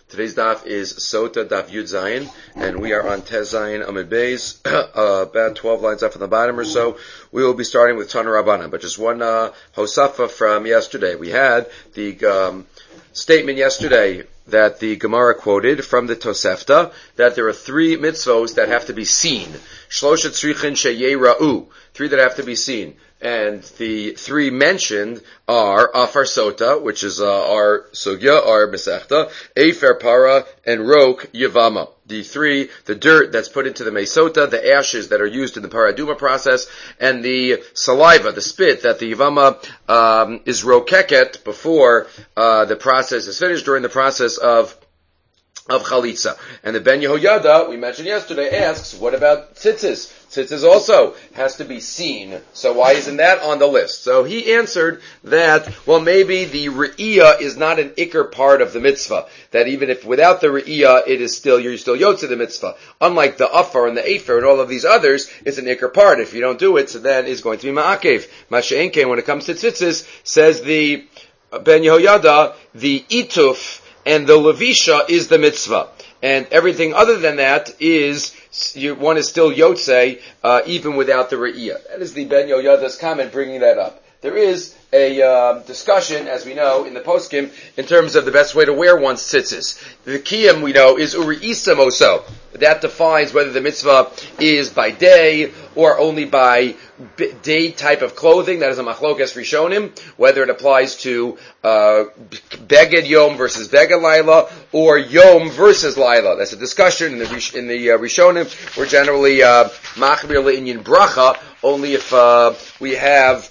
Today's daf is Sota Daf Yud Zayin, and we are on Tez Zayin Amid Beis, about 12 lines up from the bottom or so. We will be starting with Tana Rabbanan, but just one Hosafa from yesterday. We had the statement yesterday that the Gemara quoted from the Tosefta, that there are three mitzvos that have to be seen. Shloshet tzrichin sheyera'u, three that have to be seen. And the three mentioned are Afar Sota, which is our Sugya, our Mesechta, Efer Para, and Rok Yavama. The three, the dirt that's put into the Mesota, the ashes that are used in the Paraduma process, and the saliva, the spit that the Yavama is rokeket before the process is finished, during the process of Chalitza. And the Ben Yehoyada, we mentioned yesterday, asks, what about tzitzis? Tzitzis also has to be seen. So why isn't that on the list? So he answered that, well, maybe the Re'iyah is not an ikr part of the mitzvah. That even if without the Re'iyah, you're still yotze the mitzvah. Unlike the Afar and the Efer and all of these others, it's an ikr part. If you don't do it, so then it's going to be ma'akev. Masha'enkein, when it comes to tzitzis, says the Ben Yehoyada, the ituf and the levisha is the mitzvah. And everything other than that is, one is still yotze, even without the re'iyah. That is the Ben Yehoyada's comment bringing that up. There is a discussion, as we know, in the poskim, in terms of the best way to wear one's tzitzis. The kiyam, we know, is uri isa moso. That defines whether the mitzvah is by day or only by day type of clothing. That is a machlokas rishonim, whether it applies to beged yom versus beged laila, or yom versus laila. That's a discussion in the rishonim. We're generally machmir le'inyan bracha only if we have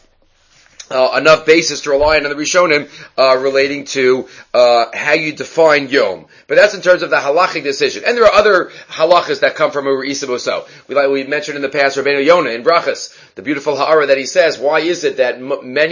enough basis to rely on the Rishonim relating to how you define Yom. But that's in terms of the halachic decision. And there are other halachas that come from Uri Isa Moso. We mentioned in the past Rabbeinu Yonah in Brachas, the beautiful ha'ara that he says, why is it that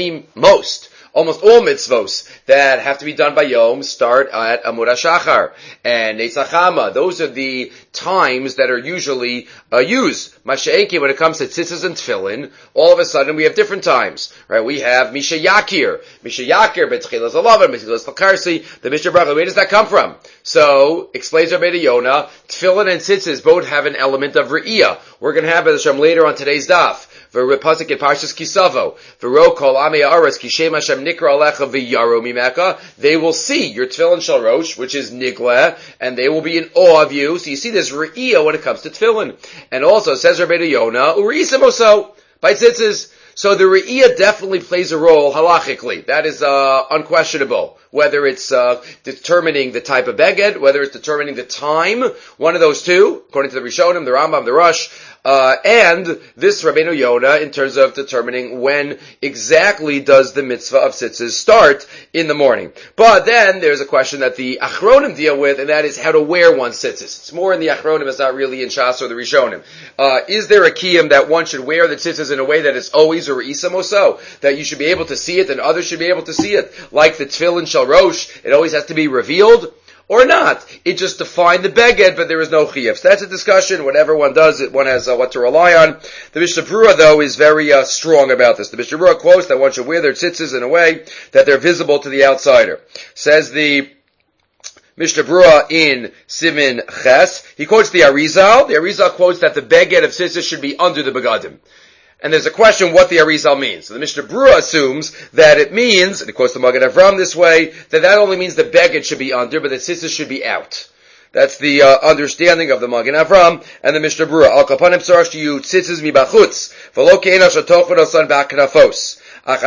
almost all mitzvos that have to be done by Yom start at Amud HaShachar and Eitz HaChama. Those are the times that are usually used. Masha'enki, when it comes to tzitzis and tefillin, all of a sudden we have different times. Right? We have Misha Yakir, Betchilas Alavan, Betchilas Lakarsi, the Mishnah Bracha. Where does that come from? So, explains Rabbeinu Yonah, tefillin and tzitzis both have an element of re'iyah. We're going to have it later on today's daf. V'repasik in Parshas Kisavo. V'ro kol amei haaretz ki shem Hashem nikra alecha v'yaro mimeka. They will see your tefillin shel rosh, which is nigla, and they will be in awe of you. So you see this re'iyah when it comes to tefillin. And also, says Rabbeinu Yonah, uri'isim oso, by tzitzis. So the re'iyah definitely plays a role halachically. That is unquestionable. Whether it's determining the type of beged, whether it's determining the time, one of those two, according to the Rishonim, the Rambam, the Rosh, and this Rabbeinu Yonah in terms of determining when exactly does the mitzvah of tzitzis start in the morning. But then there's a question that the Achronim deal with, and that is how to wear one's tzitzis. It's more in the Achronim, it's not really in Shas or the Rishonim. Is there a kiyam that one should wear the tzitzis in a way that is always or isa moso, that you should be able to see it and others should be able to see it? Like the tefillin shel rosh, it always has to be revealed? Or not. It just defined the beged, but there is no chiyuv. So that's a discussion. Whatever one does, one has what to rely on. The Mishnah Berurah, though, is very strong about this. The Mishnah Berurah quotes that one should wear their tzitzis in a way that they're visible to the outsider. Says the Mishnah Berurah in Simin Ches. He quotes the Arizal. The Arizal quotes that the beged of tzitzis should be under the begadim. And there's a question what the Arizal means. So the Mishnah Berurah assumes that it means, and of course the Magen Avram this way, that only means the beged should be under, but the tzitzis should be out. That's the understanding of the Magen Avram and the Mishnah Berurah. Al kapanim tzarach shiyu tzitzis mibachutz, v'lo ke'ena shatochon osan ba'knafos.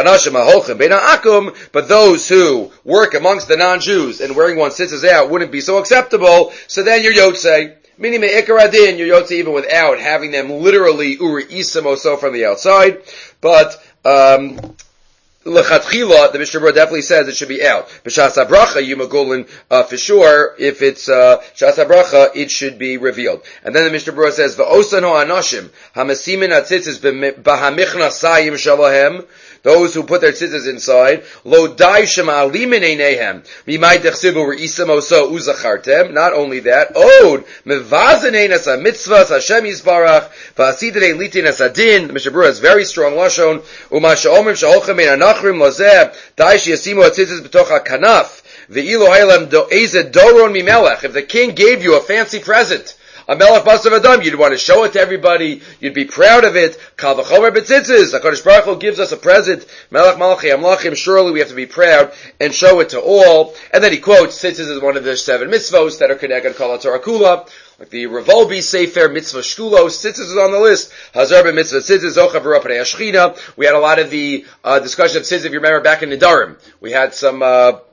But those who work amongst the non-Jews and wearing one's tzitzis out wouldn't be so acceptable, so then you're yotzei. Meaning me'ikaradin, you're yotze even without having them literally uri isa moso from the outside. But lechatchila, the Mishnah Berurah definitely says it should be out. B'shas habracha, yumagulin for sure. If it's shas habracha, it should be revealed. And then the Mishnah Berurah says v'osan ha'anashim hamasimin atzitzis b'hamichna shalahem. Those who put their tzitzis inside, lo dai shema alimin einehem, mimai dechsivu re'isa moso uzachartem. Not only that, od mevazanein as a mitzvah Hashem yisbarach v'asidrei litin as adin. The Mishnah Berurah has very strong lashon. Umasha omrim sheholchem ein anachrim lazeh dai sheyasimu atzitzis b'toch hakanaf If the king gave you a fancy present, a melech basav adam, you'd want to show it to everybody, you'd be proud of it. Kal v'chomer b'tzitzis, HaKadosh Baruch Hu gives us a present, melech malachi amlachim, surely we have to be proud and show it to all. And then he quotes, tzitzis is one of the 7 mitzvos that are connected kol Torah kula, like the Revolbi Sefer Mitzvah Shkulos. Tzitzis is on the list. Hazar ben Mitzvah Tzitzis, Zocha v'Rapnei Ashchina. We had a lot of the discussion of tzitzis, if you remember, back in Nedarim. We had some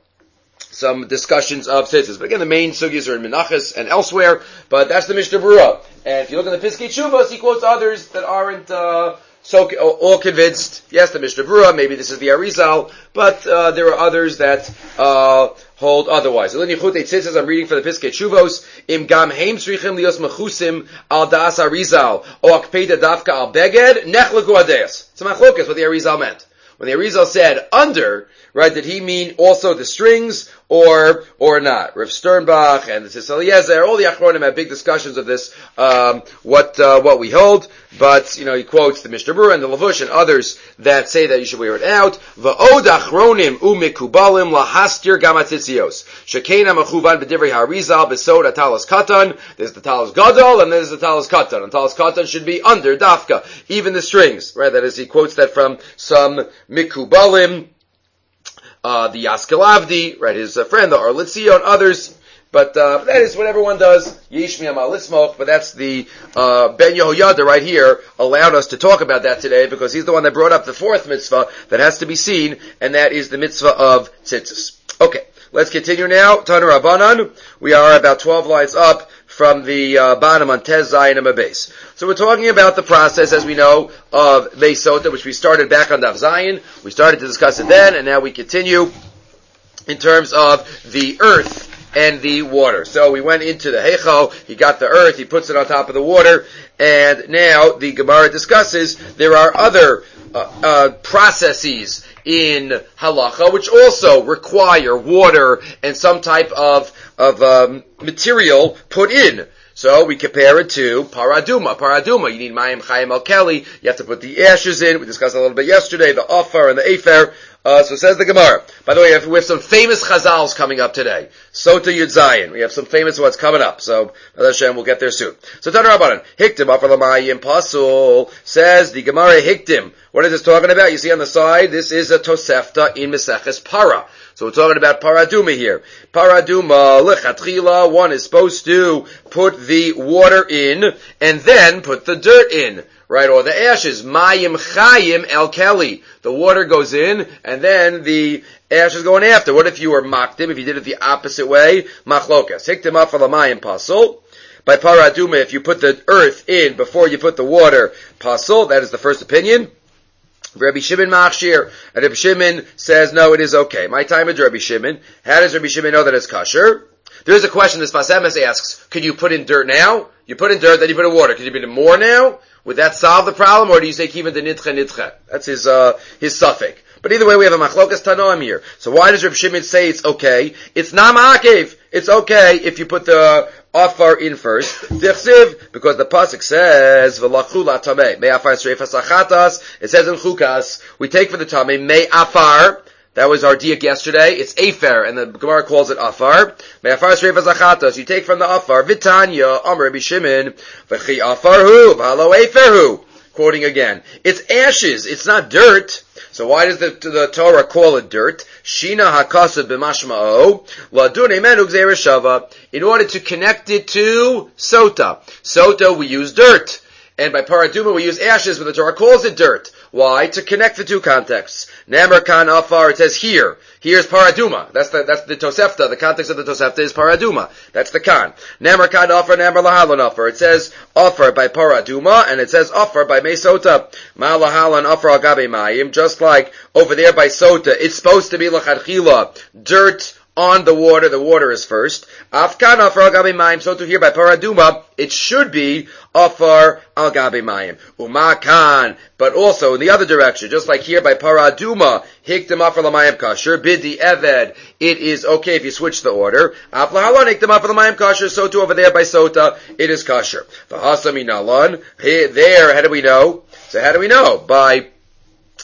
discussions of tzitzis. But again, the main sugyas are in Menachos and elsewhere, but that's the Mishnah Berurah. And if you look at the Piskei Teshuvos, he quotes others that aren't so all convinced. Yes, the Mishnah Berurah, maybe this is the Arizal, but there are others that hold otherwise. I'm reading for the Piskei Teshuvos. Im gam heim tzrichim lios mechusim al das Arizal o akpeda dafka al beged nechlagu adeas. It's a machlokas what the Arizal meant. When the Arizal said under, right, did he mean also the strings or not? Rav Sternbach and the Tzitz Eliezer, all the Achronim have big discussions of this, what we hold. But, he quotes the Mishnah Berurah and the Lavush and others that say that you should wear it out. V'od achronim u'mikubalim lahastir gamatzitzios. Shekeina mechuvan b'divrei ha'arizal b'sod atalas katan. There's the talas gadol and there's the talas katan. And talas katan should be under dafka, even the strings, right? That is, he quotes that from some mikubalim, the Yaskelavdi, right, his friend, the Arlitzio, and others. But that is what everyone does. Yishmi amal litzmoch. But that's the Ben Yehoyada right here allowed us to talk about that today because he's the one that brought up the 4th mitzvah that has to be seen, and that is the mitzvah of tzitzis. Okay, let's continue now. Tanu Rabbanan. We are about 12 lines up from the bottom on Tez Zayin and Beis. So we're talking about the process, as we know, of Beis Sota, which we started back on Daf Zayin. We started to discuss it then, and now we continue in terms of the earth and the water. So we went into the Heichal, he got the earth, he puts it on top of the water, and now the Gemara discusses there are other processes in halacha which also require water and some type of material put in. So we compare it to paraduma. Paraduma, you need mayim chayim al keli. You have to put the ashes in. We discussed a little bit yesterday, the offer and the afer. So says the Gemara. By the way, we have some famous chazals coming up today. Sota Yud Zayin. We have some famous ones coming up. So, Hashem, we'll get there soon. So, Tanu Rabbanan. Hiktim afar lamayim pasul. Says the Gemara Hiktim. What is this talking about? You see on the side, this is a Tosefta in Meseches Para. So we're talking about paraduma here. Paraduma, lechatchila, one is supposed to put the water in and then put the dirt in. Right, or the ashes, mayim chayim el keli. The water goes in, and then the ashes go in after. What if you were makdim, if you did it the opposite way? Machlokas. Hiktim afar lamayim pasul. By paraduma, if you put the earth in before you put the water, pasul, that is the first opinion. Rabbi Shimon Machshir, and Rabbi Shimon says, no, it is okay. My time is Rabbi Shimon. How does Rabbi Shimon know that it's kosher? There is a question this Pasemes asks, could you put in dirt now? You put in dirt, then you put in water. Could you put in more now? Would that solve the problem, or do you say kivan de nitche? That's his suffix. But either way, we have a machlokas tanoim here. So why does Reb Shimon say it's okay? It's not ma'akev. It's okay if you put the afar in first. Dichsiv, because the pasuk says v'lachu la tamei me afar sreifas achatas. It says in Chukas we take for the tamei me afar. That was our diak yesterday. It's afer, and the Gemara calls it afar. Me afar sreifas achatas. You take from the afar. Vitanya Amar Rabbi Shimon v'chi afarhu v'halo aferhu. Quoting again, it's ashes. It's not dirt. So why does the Torah call it dirt? Shina hakasad b'mashma'o ladune menu gzeira shava. In order to connect it to sota. Sota we use dirt, and by paraduma we use ashes, but the Torah calls it dirt. Why? To connect the two contexts. Namar kan afar. It says here. Here's paraduma. That's the Tosefta. The context of the Tosefta is paraduma. That's the kan. Namar kan afar. Namar lahalan afar. It says afar by paraduma, and it says afar by mesota. Ma lahalan afar agabe mayim. Just like over there by sota, it's supposed to be lachadchila, dirt on the water is first. Afkan afar al gabi mayim. So to here by paraduma, it should be afar al gabi mayim. Umakan, but also in the other direction, just like here by paraduma, hiktem afar lamayim kasher. Bidi eved, it is okay if you switch the order. Aflahalon hiktem afar lamayim kasher. So too over there by sota, it is kasher. V'hasami nalon. There, how do we know? So how do we know? By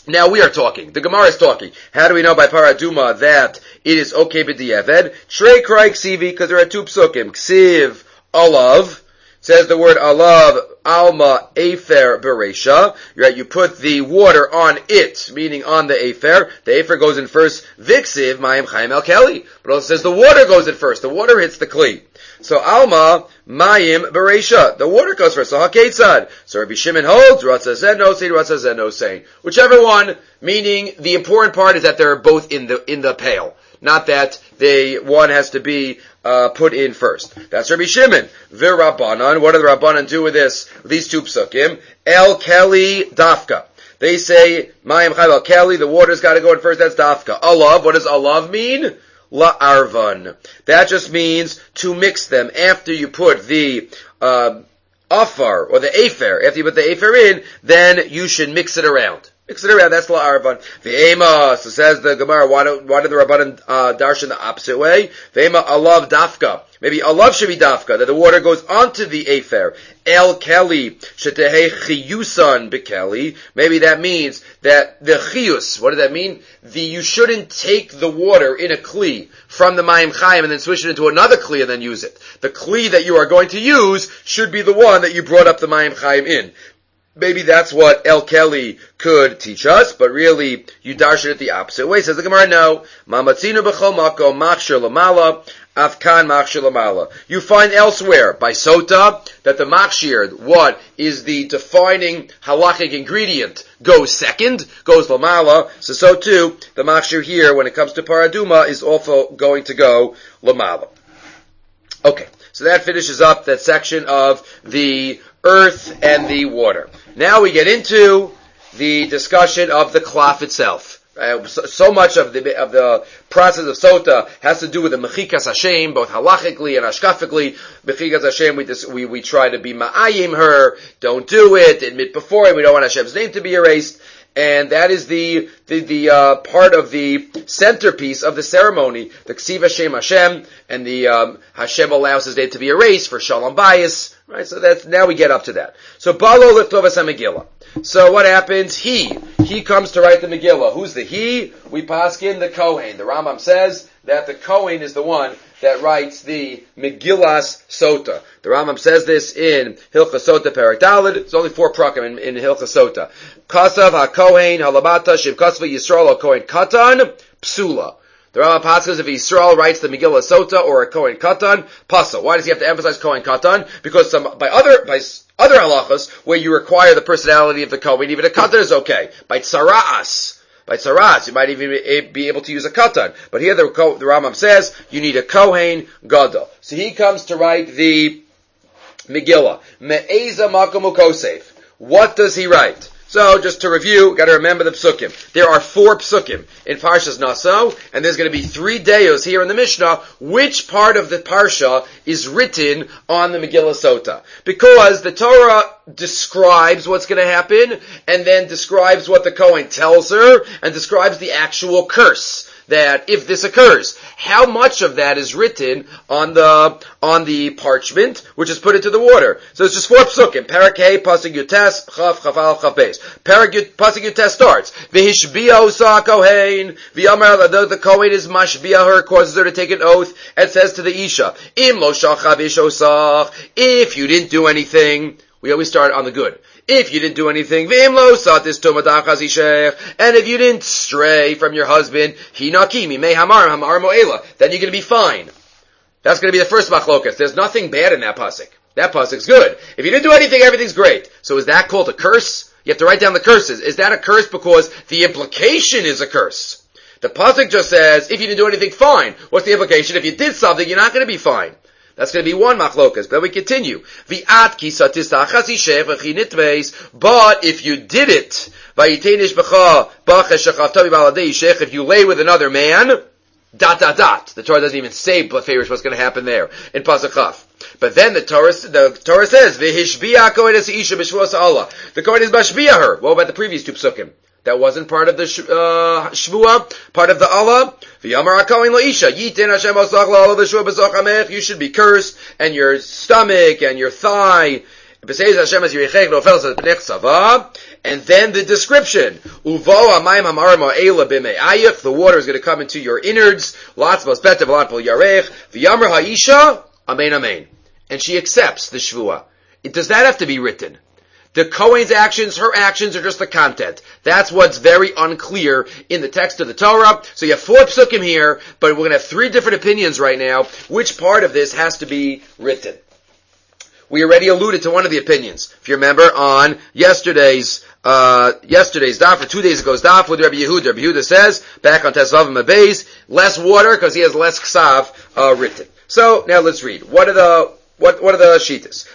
Now we are talking. The Gemara is talking. How do we know by Paraduma that it is okay b'di'eved? Shrei krai ksivi, because there are two psukim. Ksiv, alav, says the word alav, alma, afer, beresha. Right, you put the water on it, meaning on the afer. The afer goes in first. Viksiv, mayim chayim el keli. But also says the water goes in first. The water hits the kli. So alma, mayim, beresha. The water goes first. So haketzad. So Rabbi Shimon holds, Ratzah zeno sein, Ratzah zeno sein. Whichever one, meaning the important part is that they're both in the pail. Not that one has to be put in first. That's Rabbi Shimon. V'Rabbanan. What do the Rabbanan do with these two psukim? El Keli Dafka. They say, Mayim Chayv El Keli, the water's got to go in first. That's Dafka. Alav. What does alav mean? La Arvan. That just means to mix them after you put the afar or the afer. After you put the afer in, then you should mix it around. Mix it around, that's la'arvan. V'ema, so says the Gemara, why did the Rabbanan darshan the opposite way? V'ema alav dafka. Maybe alav should be dafka, that the water goes onto the afer. El keli, shetehei chiyusan bekeli. Maybe that means that the chiyus, what does that mean? You shouldn't take the water in a kli from the mayim chayim and then switch it into another kli and then use it. The kli that you are going to use should be the one that you brought up the mayim chayim in. Maybe that's what El Keli could teach us, but really, you darshan it the opposite way. Says the Gemara, no. Mamatzinu b'chol makom machshir lamala, afkan machshir lamala. You find elsewhere, by Sota, that the machshir, what is the defining halachic ingredient, goes second, goes lamala. So too, the machshir here, when it comes to paraduma, is also going to go lamala. Okay, so that finishes up that section of the earth and the water. Now we get into the discussion of the klaf itself. So much of the process of sota has to do with the mechikas Hashem, both halachically and ashkafically. Mechikas Hashem, we try to be ma'ayim her, don't do it, admit before it, we don't want Hashem's name to be erased. And that is the part of the centerpiece of the ceremony, the Ksiv Hashem Hashem, and the Hashem allows his name to be erased for Shalom Bayis, right? So now we get up to that. So Balo Liftovas HaMegillah. So what happens? He comes to write the Megillah. Who's the he? We paskin the Kohen. The Rambam says that the Kohen is the one that writes the Megillas Sota. The Rambam says this in Hilchas Sota Perek Daled. It's only 4 prakim in Hilchas Sota. Kasav HaKohen Halabata Shiv Kasva Yisrael HaKohen Katan Psula. The Rambam passes if Yisrael writes the Megillah Sota or a Kohen Katan, Pasa. Why does he have to emphasize Kohen Katan? Because by other halachas where you require the personality of the Kohen, even a Katan is okay. By Tzara'as, you might even be able to use a katan. But here the Rambam says you need a Kohen Gadol. So he comes to write the Megillah. Me'eza makom ukosef. What does he write? So, just to review, got to remember the psukim. There are 4 psukim in Parshas Naso, and there's going to be 3 deos here in the Mishnah. Which part of the Parsha is written on the Megillah Sota? Because the Torah describes what's going to happen, and then describes what the Kohen tells her, and describes the actual curse. That if this occurs, how much of that is written on the parchment, which is put into the water? So it's just 4 psukim. Parak Hey, Pasuk Yutes, Chav, Chaval, Chav Beis. Pasuk Yutes starts. V'hishbia osa Kohen, v'yamar, the Kohen is mashbia her, causes her to take an oath, and says to the Isha, Im lo shachav ish osach, if you didn't do anything, we always start on the good. If you didn't do anything, and if you didn't stray from your husband, then you're going to be fine. That's going to be the first machlokas. There's nothing bad in that pasuk. That pasuk's good. If you didn't do anything, everything's great. So is that called a curse? You have to write down the curses. Is that a curse because the implication is a curse? The pasuk just says, if you didn't do anything, fine. What's the implication? If you did something, you're not going to be fine. That's going to be one machlokas. Then we continue. But if you did it, if you lay with another man, ... The Torah doesn't even say Bleferish what's going to happen there in Pasuk Chaf. But then the Torah says, the Kohen is mashbiah her. What about the previous 2 psukim? That wasn't part of the Shvuah, part of the Allah. You should be cursed, and your stomach, and your thigh, and then the description. The water is going to come into your innards. And she accepts the shvuah. Does that have to be written? The Kohen's actions, her actions are just the content. That's what's very unclear in the text of the Torah. So you have 4 psukim here, but we're going to have 3 different opinions right now. Which part of this has to be written? We already alluded to one of the opinions. If you remember on yesterday's daf, or 2 days ago's daf with Rabbi Yehuda. Rabbi Yehuda says, back on Tesvav and Mabeis, less water because he has less ksav written. So now let's read. What are the shittas?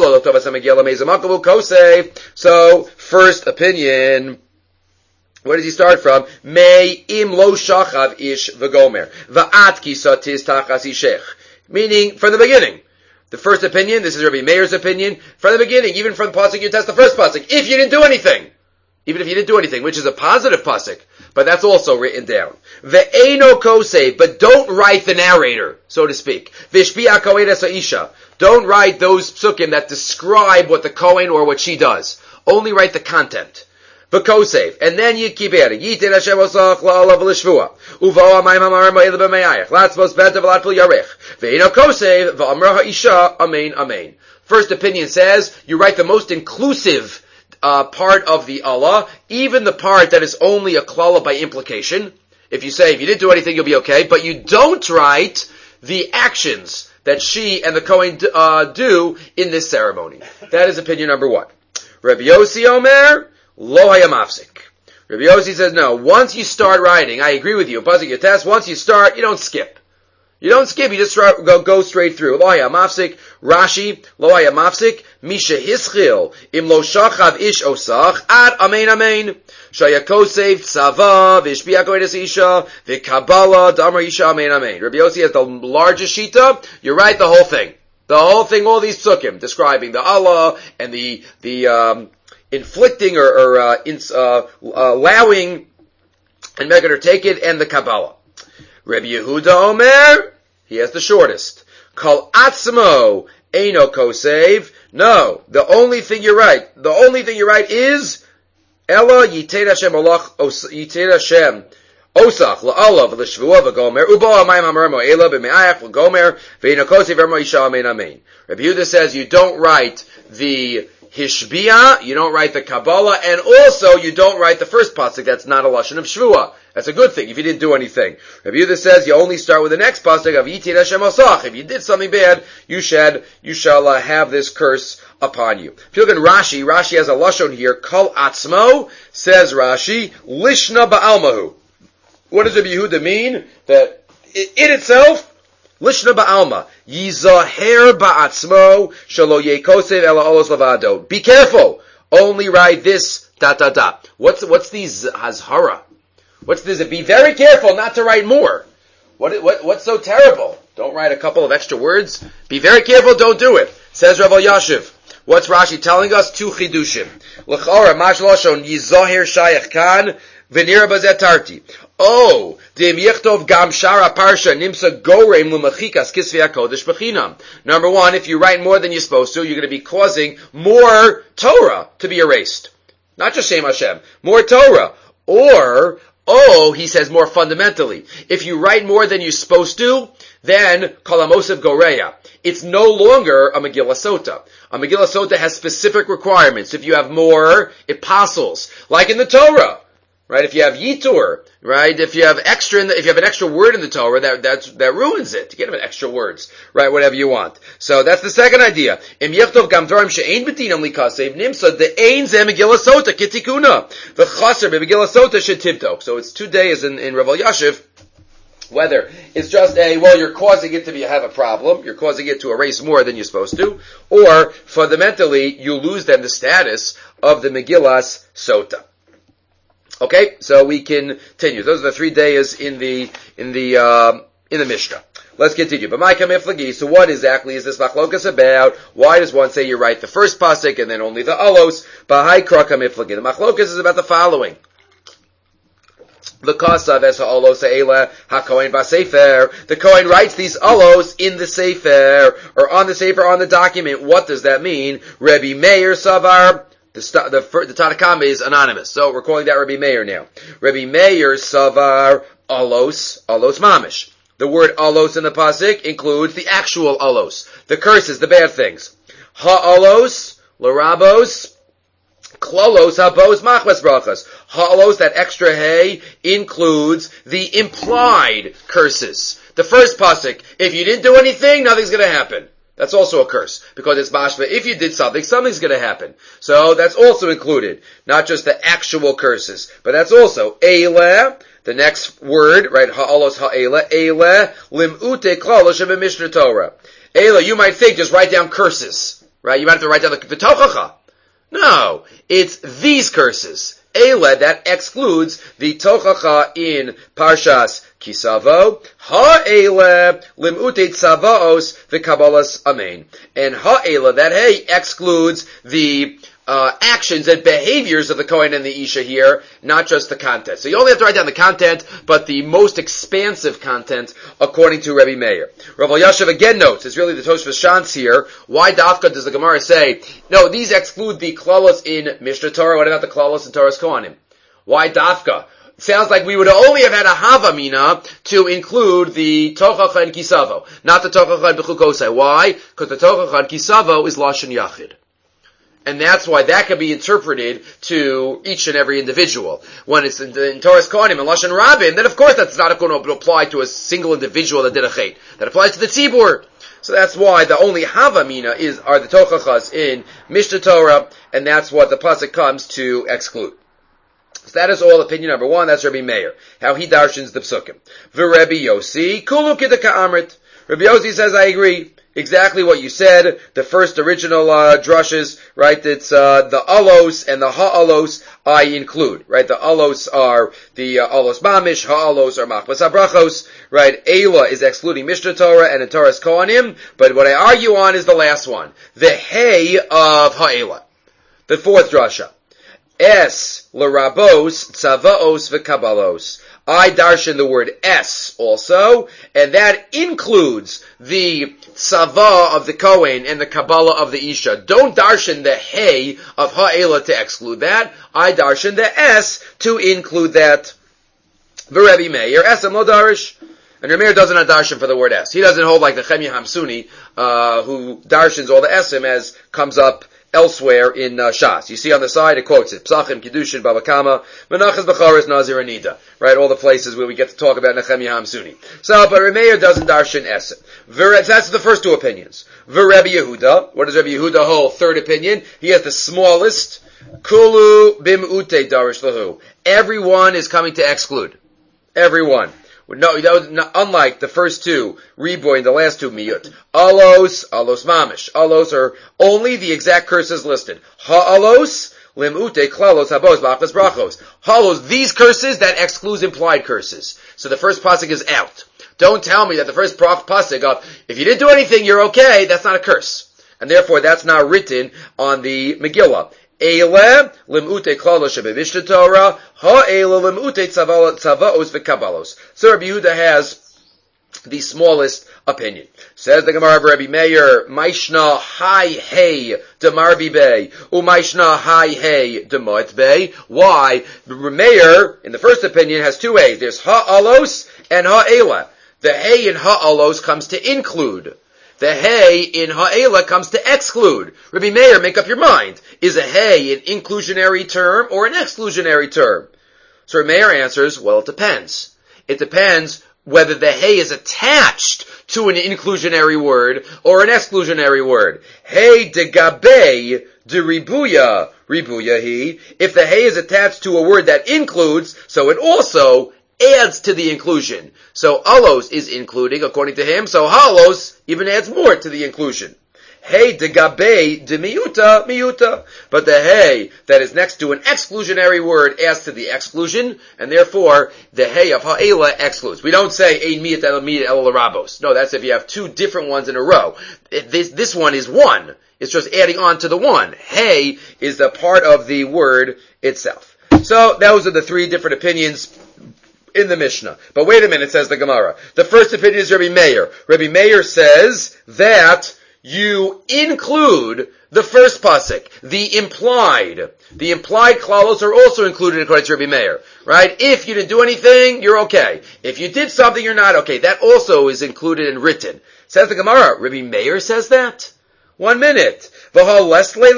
So first opinion, where does he start from? May im lo shachav ish v'gomer va'at kisatis tachas ishech. Meaning from the beginning. The first opinion, this is Rabbi Meir's opinion, from the beginning, even from the pasuk you test the first pasuk. If you didn't do anything, even if you didn't do anything, which is a positive pasuk, but that's also written down. Ve'eno kosei, but don't write the narrator, so to speak. V'shpi'a kohenes ha'isha. Don't write those psukim that describe what the Kohen or what she does. Only write the content. V'kosei, and then you keep adding. Yitin Hashem osach la'alav l'shvua. Uvo ha'mayim ha'marim ha'ila b'mayayach. Latzvos benta v'latpil yarech. Ve'eno kosei, v'amra ha'isha, amen, amen. First opinion says, you write the most inclusive part of the Allah, even the part that is only a klala by implication. If you say, if you didn't do anything, you'll be okay, but you don't write the actions that she and the Kohen do in this ceremony. That is opinion number 1. Rabbi Yossi Omer, lo haya mafsik. Rabbi Yossi says, no, once you start writing, I agree with you, pasuk yates, once you start, you don't skip. You don't skip, you just go straight through. Lo haya mafsik, Rashi, lo haya mafsik, misha hischil, im lo shachav ish osach, ad amen amen. Shaya kosev, tzava, v'ishpiya kohenes isha, v'kabbalah, damar isha, amen amen. Rabbi Yossi has the largest shita, you write the whole thing. The whole thing, all these psukim, describing the Allah, and the inflicting or allowing, and making her take it, and the Kabbalah. Rabbi Yehuda Omer, he has the shortest. Kol atzmo eino kosev. No, the only thing you write is Ella Yited Hashem Olach Yited Hashem Osach LaAlav L'Shvuah V'Gomer Ubo Amayim Hamarmo Ela B'Me'ayach V'Gomer V'Eino Kosev Vermo Isha Amen Amen. Rabbi Yehuda says you don't write the Hishbiyah, you don't write the Kabbalah, and also you don't write the first pasuk. That's not a lashon of Shvuah. That's a good thing if you didn't do anything. Rabbi Yehuda says you only start with the next pasuk of Yitin Hashem Osach. If you did something bad, you shall have this curse upon you. If you look at Rashi has a lashon here. Kol atzmo, says Rashi, lishna ba'almahu. What does Rabbi Yehuda mean? That in itself, Lishna ba'alma, yizaher ba'atzmo, shalo yekosev ela olos lavado. Be careful. Only write this, da. What's these hazhara? What's this? Be very careful not to write more. What's so terrible? Don't write a couple of extra words. Be very careful, don't do it. Says Rav Yashiv. What's Rashi telling us? 2 chidushim. L'chora, mash lashon, yizaher shayach kan, v'nira bazet tarti. Oh, dem yechtov gam shara parsha nimsa gorem l'machikas kisvei hakodesh b'chinam. Number 1, if you write more than you're supposed to, you're going to be causing more Torah to be erased. Not just Shem Hashem, more Torah. Or, he says more fundamentally, if you write more than you're supposed to, then kalamosev goreya. It's no longer a Megillah Sota. A Megillah Sota has specific requirements. If you have more apostles, like in the Torah, right? If you have yitur, right? If you have an extra word in the Torah, that ruins it. You can't have extra words, right? Whatever you want. So that's the second idea. Im yechtov gam dvarim she'ein b'tinam likasev nimsa the ein ze Megillah Sota kitikuna the chaser Megillah Sota shetibtok. So it's 2 days in Rav Yashiv. Whether it's just you're causing it to have a problem, you're causing it to erase more than you're supposed to, or fundamentally you lose then the status of the Megillas Sota. Okay, so we continue. Those are the 3 days in the Mishnah. Let's continue. But my kamiflagi. So what exactly is this machlokas about? Why does one say you write the first pasuk and then only the alos? Bahai kra kamiflagi. The machlokas is about the following. The Kohen writes these alos in the sefer, or on the sefer, on the document. What does that mean? Rabbi Meir Savar. The Tanakama is anonymous, so we're calling that Rabbi Meir now. Rabbi Meir Savar alos mamish. The word alos in the pasuk includes the actual alos, the curses, the bad things. Ha-alos, l'rabos, klolos, habos, machmas brachas. Ha-alos, that extra hay, includes the implied curses. The first pasuk, if you didn't do anything, nothing's going to happen. That's also a curse, because it's mashma. If you did something, something's going to happen. So that's also included, not just the actual curses, but that's also eileh. The next word, right? Ha'alos ha'eileh, eileh lim'ute klalosh of a Mishnah Torah. Eileh, you might think just write down curses, right? You might have to write down the tochacha. No, it's these curses. Eileh, that excludes the tochacha in Parshas Kisavo. Ha-eileh lim'ute tzavaos v'kabalas amen. And ha-eileh, that hey, excludes the actions and behaviors of the Kohen and the Isha here, not just the content. So you only have to write down the content, but the most expansive content, according to Rabbi Meir. Rav Yashav again notes, it's really the Tosfos Shantz here, why Dafka does the Gemara say, no, these exclude the klalos in Mishnah Torah, what about the klalos in Torah's Kohanim? Why Dafka? It sounds like we would only have had a Havamina to include the Tochacha and Kisavo, not the Tochacha and Bechukosai. Why? Because the Tochacha and Kisavo is Lashon Yachid. And that's why that can be interpreted to each and every individual. When it's in Torah's Kohanim and Lashon Rabin, then of course that's not going to apply to a single individual that did a chait. That applies to the tzibur. So that's why the only Havamina are the Tochachas in Mishnah Torah, and that's what the pasuk comes to exclude. So that is all opinion number one. That's Rabbi Meir, how he darshans the psukim. V'Rebbi Yossi, kulu kidaka amrit. Rabbi Yossi says, I agree. Exactly what you said, the first original drushes, right? It's the alos and the ha'alos I include, right? The alos are the alos mamish, ha'alos are machmas habrachos, right? Eila is excluding Mishnah Torah and in Torah's Kohanim, but what I argue on is the last one, the hay of ha'ela, the fourth drasha. Es l'rabos tzavaos v'kabalos. I darshan the word es also, and that includes the tzava of the Kohen and the Kabbalah of the Isha. Don't darshan the hey of ha'ela to exclude that. I darshan the es to include that. V'Rebbi Meir, esam lo darish. And Rabbi Meir doesn't have darshan for the word es. He doesn't hold like the Chemya Hamsuni, who darshans all the esim as comes up elsewhere in Shas. You see on the side, it quotes it. Psachim, Kiddushin, Baba Kama, Menachas, Becharis, Nazir, Anida. Right, all the places where we get to talk about Nechemia Hamsuni. So, but Remeir doesn't darshan esim. That's the first two opinions. V'Rebbi Yehuda. What does Rabbi Yehuda hold? Third opinion. He has the smallest. Kulu bim'ute darish lahu. Everyone is coming to exclude. Everyone. No, unlike the first two, Reboy and the last two, Miyut. Alos mamish. Alos are only the exact curses listed. Ha'alos, lim'ute, klalos, habos, machmas, brachos. Ha'alos, these curses, that excludes implied curses. So the first pasuk is out. Don't tell me that the first pasuk of, if you didn't do anything, you're okay, that's not a curse. And therefore, that's not written on the Megillah. Eile lim'ute klalos shebemishnah Torah, ha'eile lim'ute tzavaos v'kabalos. So Rabbi Yehuda has the smallest opinion. Says the Gemara of Rabbi Meir, Maishna hai hey demarbi bey, u'maishna hai hey demoit bey. Why? Rabbi Meir, in the first opinion, has two A's. There's ha'alos and ha'eile. The hey in ha'alos comes to include. The hey in ha'ela comes to exclude. Rabbi Meir, make up your mind. Is a hey an inclusionary term or an exclusionary term? So Rabbi Meir answers, well, it depends. It depends whether the hey is attached to an inclusionary word or an exclusionary word. Hey de gabe de ribuya, ribuya he. If the hey is attached to a word that includes, so it also adds to the inclusion. So alos is including, according to him, so halos even adds more to the inclusion. Hey de gabe de miyuta, miyuta. But the hey that is next to an exclusionary word adds to the exclusion, and therefore the hey of ha'ela excludes. We don't say ein miyat el miyat el rabos. No, that's if you have two different ones in a row. This one is one. It's just adding on to the one. Hey is the part of the word itself. So those are the three different opinions in the Mishnah. But wait a minute, says the Gemara. The first opinion is Rabbi Meir. Rabbi Meir says that you include the first pasuk. The implied klalos are also included according to Rabbi Meir. Right? If you didn't do anything, you're okay. If you did something, you're not okay. That also is included and written. Says the Gemara. Rabbi Meir says that? 1 minute. We know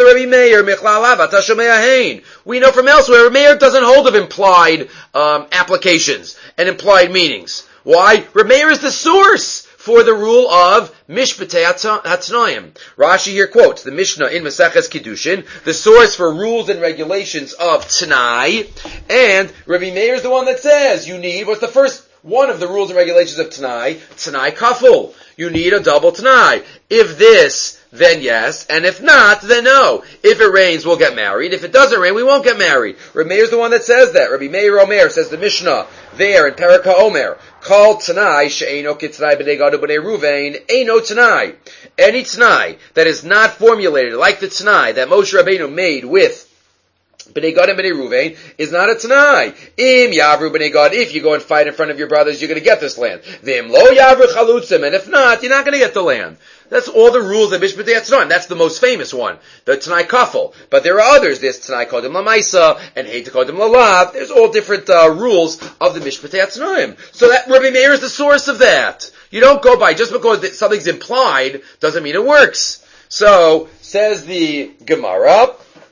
from elsewhere, Rabbi Meir doesn't hold of implied applications and implied meanings. Why? Rabbi Meir is the source for the rule of Mishpatei Hatznayim. Rashi here quotes the Mishnah in Maseches Kiddushin, the source for rules and regulations of Tanai, and Rabbi Meir is the one that says you need, what's the first one of the rules and regulations of Tanai? Tanai Kaful. You need a double Tanai. If this, then yes, and if not, then no. If it rains, we'll get married. If it doesn't rain, we won't get married. Rabbi Meir is the one that says that. Rabbi Meir Omer says the Mishnah there in Perika Omer, called Tanai she'eino kitanai b'nei Gad u'b'nei Ruvain, eino Tanai. Any Tanai that is not formulated like the Tanai that Moshe Rabbeinu made with B'nei Gad and B'nei Ruvain is not a Tanai. Im Yavru B'nei Gad, if you go and fight in front of your brothers, you're going to get this land. V'im lo Yavru Chalutzim, and if not, you're not going to get the land. That's all the rules of Mishpatei Hatznaim. That's the most famous one, the Tanai Kafel. But there are others. There's Tanai Kodim Lamaisa and Heita Kodim Lalav. There's all different rules of the Mishpatei Hatznaim. So that Rabbi Meir is the source of that. You don't go by just because something's implied doesn't mean it works. So says the Gemara.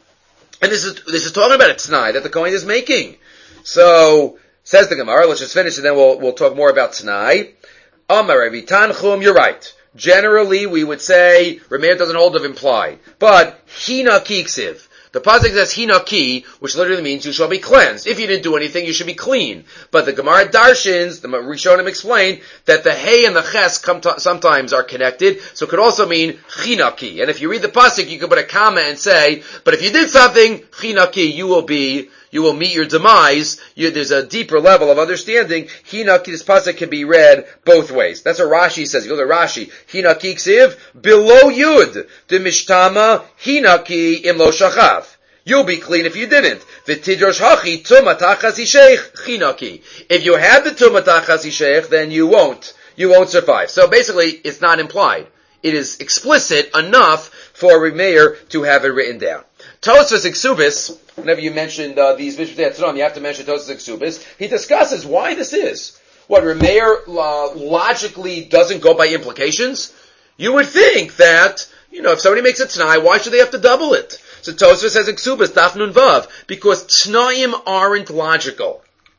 And this is talking about a Tanai that the Kohen is making. So, says the Gemara, let's just finish and then we'll talk more about Tanai. Amar Rabbi Tanchum, you're right. Generally, we would say, Rameir doesn't hold of implied. But, Hina Kiksiv. The pasuk says Hina Ki, which literally means you shall be cleansed. If you didn't do anything, you should be clean. But the Gemara Darshins, the Rishonim explain that the Hey and the Ches sometimes are connected, so it could also mean Hina Ki. And if you read the pasuk, you could put a comma and say, but if you did something, Hina Ki, you will meet your demise. There's a deeper level of understanding. Hina Ki, this pasuk can be read both ways. That's what Rashi says. You go to Rashi. Hina Ki ksiv, below Yud, the Mishtama, Hina Ki imlo shachav. You'll be clean if you didn't. V'tidrosh hachi tumat achas isheich chinaki. If you had the tumat achas isheich, then you won't survive. So basically, it's not implied. It is explicit enough for Rabbi Meir to have it written down. Tosfos Exubis, whenever you mention these Mishpatei Hatznaim, you have to mention Tosfos Exubis. He discusses why this is. What, Rabbi Meir logically doesn't go by implications? You would think that, if somebody makes a Tanai, why should they have to double it? So Tosfos says Exubis, Daf Nun Vav, because Tnaim aren't logical.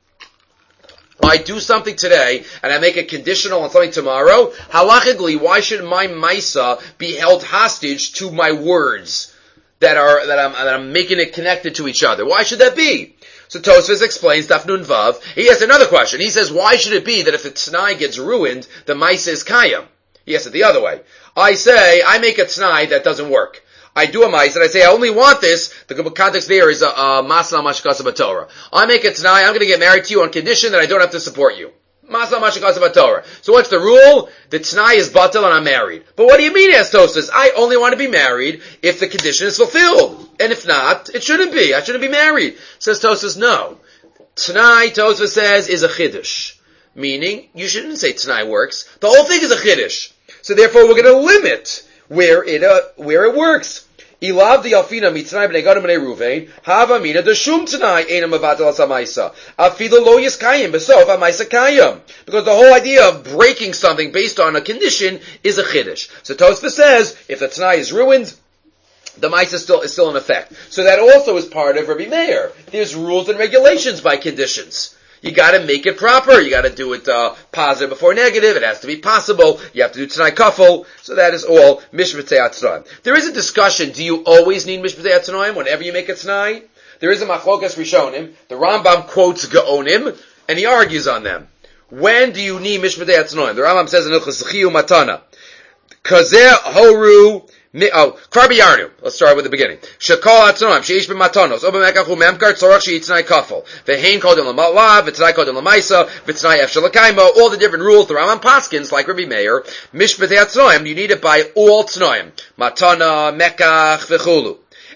I do something today, and I make a conditional on something tomorrow. Halachically, why should my Maisa be held hostage to my words that I'm making it connected to each other? Why should that be? So Tosfos explains Daf Nun Vav. He asks another question. He says, why should it be that if the Tanai gets ruined, the Maisa is Kayam? He asks it the other way. I make a Tanai that doesn't work. I do a mice, and I say, I only want this. The context there is masna mashkasa b'Torah. I make it tonight, I'm going to get married to you on condition that I don't have to support you. Masna mashkasa b'Torah. So what's the rule? The t'nai is batal and I'm married. But what do you mean, asks Tosfos? I only want to be married if the condition is fulfilled. And if not, it shouldn't be. I shouldn't be married. Says Tosfos, no. T'nai, Tosfos says, is a chiddush. Meaning, you shouldn't say t'nai works. The whole thing is a chiddush. So therefore, we're going to limit where it works. Ilav the Alfina mitznai b'nei Gad b'nei Ruvain hava mina deshum tnai eina mevatel as ha'maisa afilu lo yiskayim besof ha'maisa kayim, because the whole idea of breaking something based on a condition is a chiddush. So Tosfos says if the tnai is ruined, the maisa is still in effect. So that also is part of Rabbi Meir. There's rules and regulations by conditions. You gotta make it proper. You gotta do it positive before negative. It has to be possible. You have to do Tanai Kafel. So that is all Mishpatei Hatznaim. There is a discussion, do you always need Mishpatei Hatznaim whenever you make a Tanai? There is a Machlokas Rishonim. The Rambam quotes Gaonim, and he argues on them. When do you need Mishpatei Hatznaim? The Rambam says in Ilchos Chiyu Matana, Kazeh Horu Karbi Yarnu. Let's start with the beginning. Shekol Hatznaim, Sheish b'matanos, Obamekachu Memkar, Tzorach Sheitznai Kafel, Vehein Kodem L'Matlav, V'Tznai Kodem L'Maisa, V'Tznai Efshel L'Kaimo, all the different rules, the Rambam Paskins, like Rabbi Meir, Mishpatei Hatznaim, you need it by all Tznaim. Matana, Mekach, V'Chulu.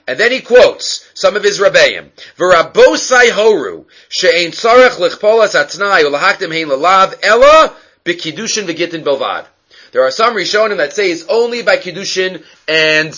And then he quotes some of his Rabbeim. V'rabosai horu, she'ein tzarech lichpolas atnai ulahaktim hein lalav ella b'kiddushin v'gittin belvad. There are some Rishonim that say it's only by kiddushin and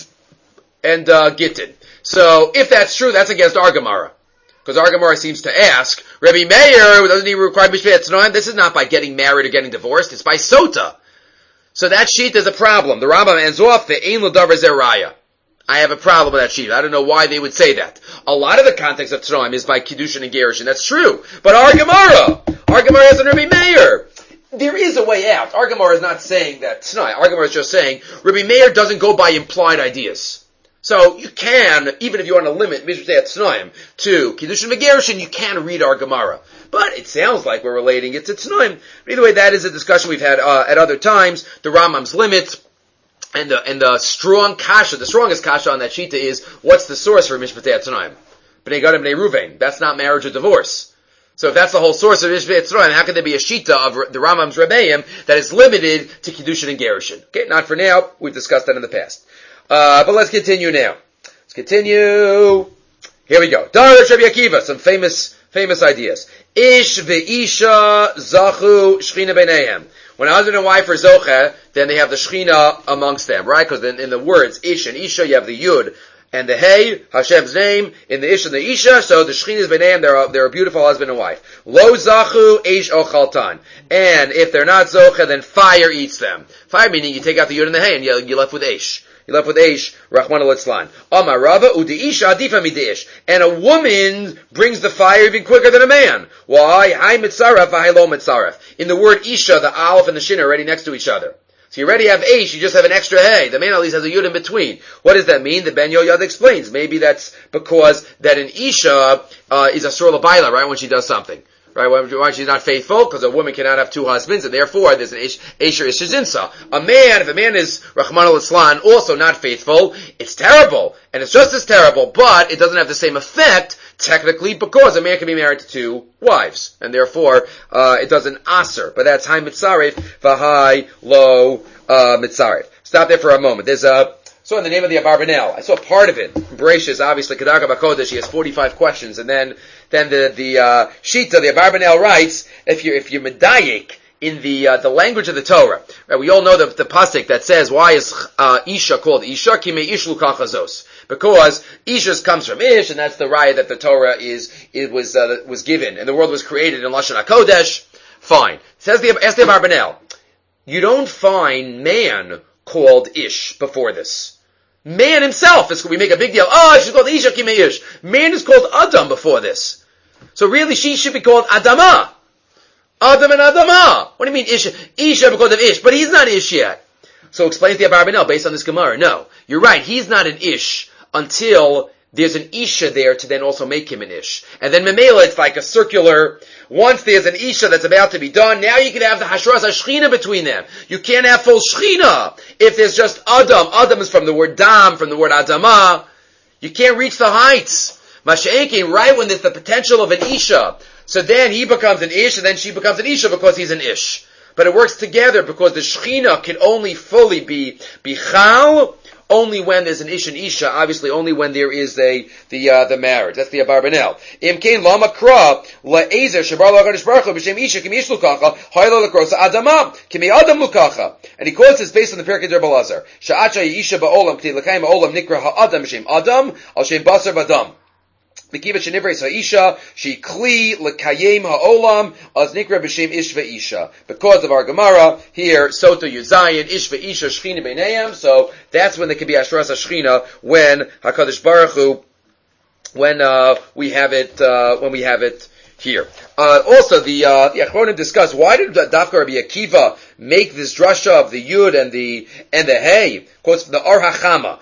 gittin. So if that's true, that's against our Gemara. Because our Gemara seems to ask, Rabbi Meir, doesn't he require mishpeh etznoim? This is not by getting married or getting divorced, it's by sota. So that sheet is a problem. The Rambam ends off, ve'ein l'davar zeraya. I have a problem with that sheet. I don't know why they would say that. A lot of the context of Tznoim is by Kiddushin and Gerushin. That's true. But our Gemara is in Rabbi Meir. There is a way out. Our Gemara is not saying that Tznoim. Our Gemara is just saying, Rabbi Meir doesn't go by implied ideas. So you can, even if you want to limit Mishpeh Tznoim to Kiddushin and Gerushin, you can read our Gemara. But it sounds like we're relating it to Tznoim. Either way, that is a discussion we've had at other times. The Rambam's limits. And the strong kasha, the strongest kasha on that shita is, what's the source for Mishpatei Tznoim? B'nei Gadim B'nei Ruvain. That's not marriage or divorce. So if that's the whole source of Mishpatei Tznoim, how could there be a shita of the Rambam's Rebbeim that is limited to Kiddushin and Gerushin? Okay, not for now. We've discussed that in the past. But let's continue now. Let's continue. Here we go. Darash Rabbi Akiva, some famous ideas. Ish ve'isha zachu shchina b'neihem. When a husband and wife are zocheh, then they have the shechina amongst them, right? Because in the words ish and isha, you have the yud and the hey, Hashem's name, in the ish and the isha, so the shechina is b'neihem, they're a beautiful husband and wife. Lo zachu eish ochaltan. And if they're not zocheh, then fire eats them. Fire meaning you take out the yud and the hey, and you're left with eish. You're left with Eish, Rahman al-Itzlan. Amar Rava, u'di'isha adifa midi'ish. And a woman brings the fire even quicker than a man. Why? Hai mitzaref, hai lo mitzaref. In the word Isha, the Aleph and the Shin are already next to each other. So you already have Eish, you just have an extra Hey. The man at least has a Yud in between. What does that mean? The Ben Yoyad explains. Maybe that's because that an Isha is a Sur L'Baila, right, when she does something. Right, why she's not faithful? Because a woman cannot have two husbands, and therefore there's an Esher Ishazinsa. If a man is Rahman al-Islan, also not faithful, it's terrible. And it's just as terrible, but it doesn't have the same effect, technically, because a man can be married to two wives. And therefore, it doesn't aser. But that's high mitzaref, v'hai lo mitzaref. Stop there for a moment. There's so in the name of the Abarbanel, I saw part of it. Bereshis, obviously, Kedarka Bakodesh, he has 45 questions, and then the Shita, the Abarbanel writes, if you're medayik in the language of the Torah, right? We all know the pasuk that says, why is Isha called Isha? Kimei Ish Lukachazos. Because Isha comes from Ish, and that's the raya that the Torah was given, and the world was created in Lashon HaKodesh. Fine. Ask the Abarbanel. You don't find man called Ish before this. Man himself we make a big deal. Oh, she's called Isha Kimei Ish. Man is called Adam before this. So really, she should be called Adama. Adam and Adama. What do you mean Isha? Isha because of Ish, but he's not Ish yet. So explain to the Abarbanel based on this Gemara. No, you're right. He's not an Ish until there's an Isha there to then also make him an Ish. And then Memela, it's like a circular. Once there's an Isha that's about to be done, now you can have the Hashras HaShechina between them. You can't have full Shechina if there's just Adam. Adam is from the word Dam, from the word Adama. You can't reach the heights. Masha'enkin, right when there's the potential of an Isha. So then he becomes an Ish, and then she becomes an Isha because he's an Ish. But it works together because the Shechina can only fully be Chal only when there's an Ish and Isha, obviously only when there is the marriage. That's the Abarbanel. Imkein lama kra la'ezer shabar la'akadosh baruch hu b'shem Isha kimi ish lukacha hayla l'krosa adama kimi adam lukacha. And he quotes this based on the Pirkei Rebbe Lazar. Sha'acha Isha ba'olam k'ti l'kayim ha'olam nikra ha'adam b'shem adam al shem basar b'adam. Because of our Gemara here, Sota Yuzayin, Ish ve'isha Shechina b'neihem. So that's when there can be Ashras HaShechina when Hakadosh Baruch Hu, when we have it here. Also, the Achronim discuss why did Dafka Rabbi Akiva make this drasha of the Yud and the Hey? Quotes from the Or HaChama.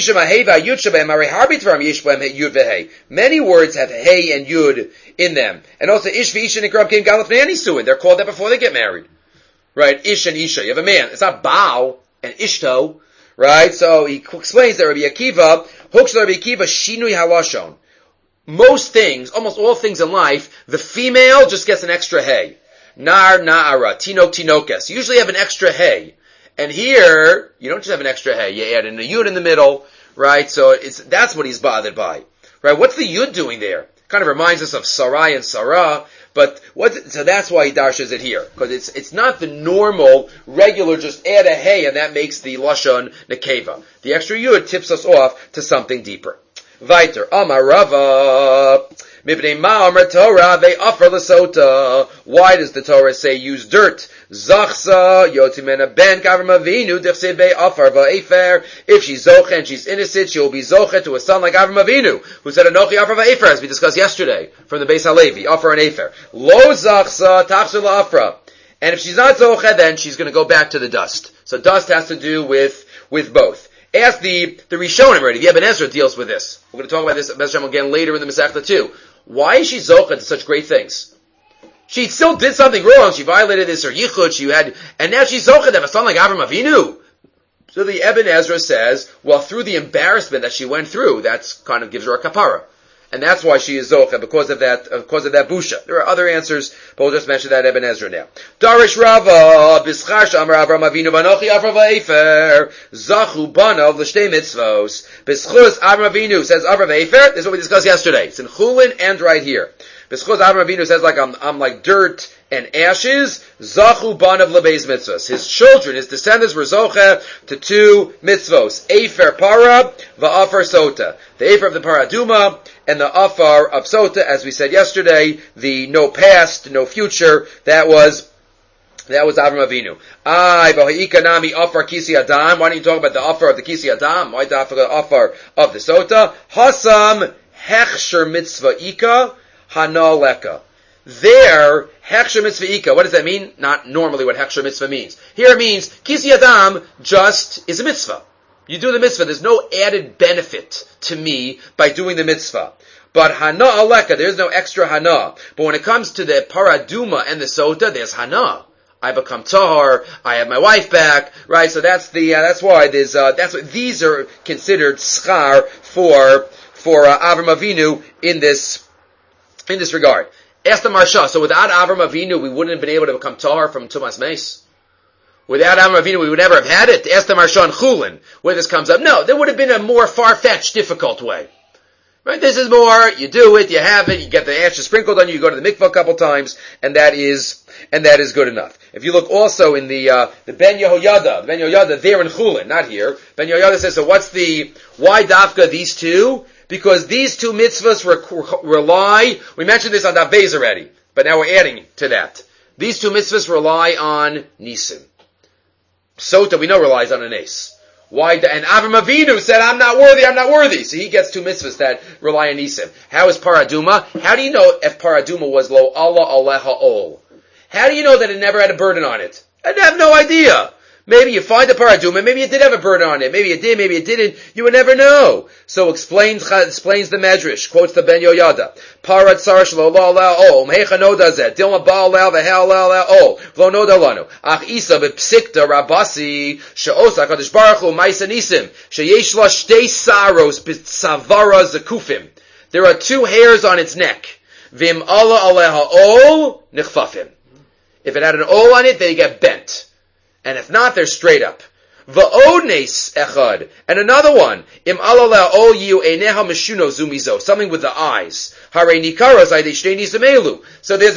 Many words have Hey and Yud in them. And also Ish v'Isha Nikram Kim Galaf Ne'ani Suin. They're called that before they get married. Right? Ish and Isha. You have a man. It's not Baal and Ishto. Right? So he explains that Rabbi Akiva, Hooks Rabbi Akiva Shinui Halashon. Most things, almost all things in life, the female just gets an extra Hey. Nar, Na'ara, Tinok, Tinokes. You usually have an extra Hey. And here, you don't just have an extra Hey, you add in a Yud in the middle, right? So that's what he's bothered by, right? What's the yud doing there? Kind of reminds us of Sarai and Sarah, but so that's why he darshes it here, because it's not the normal, regular, just add a hey, and that makes the lashon nekeva. The extra yud tips us off to something deeper. Weiter, Amar Rava, Mibnei Ma Amar Torah, they offer l'sota. Why does the Torah say use dirt? Zachsa, Yotimena ben Avram Avinu, Dichsev they offer va'efer. If she's zoche and she's innocent, she will be zoche to a son like Avram Avinu, who said Anochi offer va'efer, as we discussed yesterday, from the Beis Halevi, offer an efer. Lo Zachsa, Tachsir la'afra. And if she's not zoche, then she's going to go back to the dust. So dust has to do with both. Ask the Rishonim already. The Ibn Ezra deals with this. We're going to talk about this again later in the Masechta too. Why is she zocha to such great things? She still did something wrong. She violated this or yichud. And now she's zocha to have a son like Avram Avinu. So the Ibn Ezra says, well, through the embarrassment that she went through, that's kind of gives her a kapara. And that's why she is zocha, because of that busha. There are other answers, but we'll just mention that Ibn Ezra now. Darish Rava, Bischar Amar Avram Avinu, Banochi Avram V'Efer, Zachu Banav L'Shtei Mitzvos, Bischus Avram Avinu, says Avram V'Efer, this is what we discussed yesterday. It's in Chulin and right here. Bischus Avram Avinu says I'm like dirt and ashes, Zachu Banav L'Beis Mitzvos. His children, his descendants were zocha to 2 mitzvos, Efer Para, V'Afar Sota. The Efer of the Paraduma, and the Afar of Sota, as we said yesterday, the no past, no future, that was Avram Avinu. V'ha'ikanami Afar Kisi Adam. Why don't you talk about the Afar of the Kisi Adam? Why the Afar of the Sota? Hasam Hechsher Mitzvah Ika Hana Leka. There, Hechsher Mitzvah Ika, what does that mean? Not normally what Hechsher Mitzvah means. Here it means, Kisi Adam just is a mitzvah. You do the mitzvah, there's no added benefit to me by doing the mitzvah. But hana aleka, there's no extra hana. But when it comes to the paraduma and the sota, there's hana. I become tahar, I have my wife back, right? So that's why these are considered schar for Avram Avinu in this regard. Ask the Marsha, so without Avram Avinu, we wouldn't have been able to become tahar from Tumas Meis? Without Avram Avinu, we would never have had it. Ask the Marsha and Chulin, where this comes up. No, there would have been a more far-fetched, difficult way. Right? This is more, you do it, you have it, you get the ashes sprinkled on you, you go to the mikvah a couple times, and that is good enough. If you look also in the Ben Yehoyada there in Chulin, not here, Ben Yehoyada says, so why dafka these two? Because these two mitzvahs rely, we mentioned this on Daf Beis already, but now we're adding to that. These two mitzvahs rely on nisim. Sota, we know, relies on an ace. Why? And Avram Avinu said, I'm not worthy. So he gets 2 mitzvahs that rely on nisim. How is paraduma? How do you know if paraduma was lo Allah aleha ol? How do you know that it never had a burden on it? I have no idea. Maybe you find the paraduma, maybe it did have a burden on it, maybe it did, maybe it didn't, you would never know. So explains the Medrash, quotes the Ben Yoyada. Parat sarash lo la la ol, mehecha no dazet, dilma ba la v'hel la la ol, v'lo no dalanu. Ach isa b'psikta rabasi, she'osa kadosh baruch hu ma'isa nisim, she'yesh la shtei saros b'tzavara zekufim. There are 2 hairs on its neck. Vim ala aleha ol, nichfafim. If it had an ol on it, they get bent. And if not, they're straight up. Va'ones echad. And another one. Im alaleh ol yu eneha meshuno zumizo. Something with the eyes. Hare nikaros aydei shtei nisim elu. So there's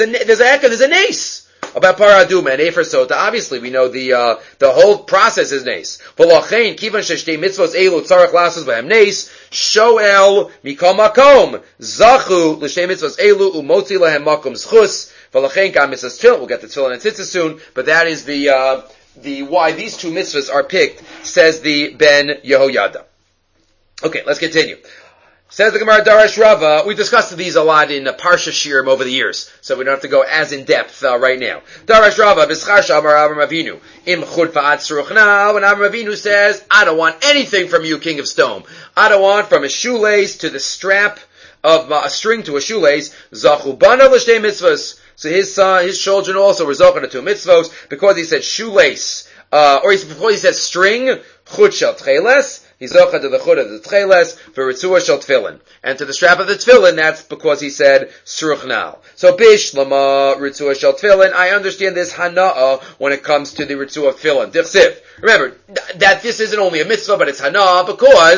a nace about paraduma and efer sota. Obviously, we know the whole process is nace. V'lochein kivan sheshtei mitzvos elu tzarech lasos v'hem nace. Shoel mikol makom. Zachu l'shtei mitzvos elu umotzi lehem makom zchus. V'lochein kam mitzvos tefillin. We'll get to tefillin and tzitzis soon. But that is the why these 2 mitzvahs are picked, says the Ben Yehoyada. Okay, let's continue. Says the Gemara Darash Rava, we discussed these a lot in Parsha Shirim over the years, so we don't have to go as in depth right now. Darash Rava, B'schar Shamar Avram Avinu, Im Chud Fa'at Sruchna, when Avram Avinu says, I don't want anything from you, King of Stone. I don't want from a shoelace to the strap of a string to a shoelace, Zachu Banav L'shtei Mitzvahs. So his children also were zochah to 2 mitzvos, because he said shoelace, before he said string, chud shel tcheles, he's zochah to the chud of the tcheles, for ritzua shel tefillin. And to the strap of the tefillin, that's because he said sruchnal. So bishlama ritzua shel tefillin, I understand this hana'ah when it comes to the ritzua of tefillin. Dichsiv. Remember, that this isn't only a mitzvah, but it's hana'ah, because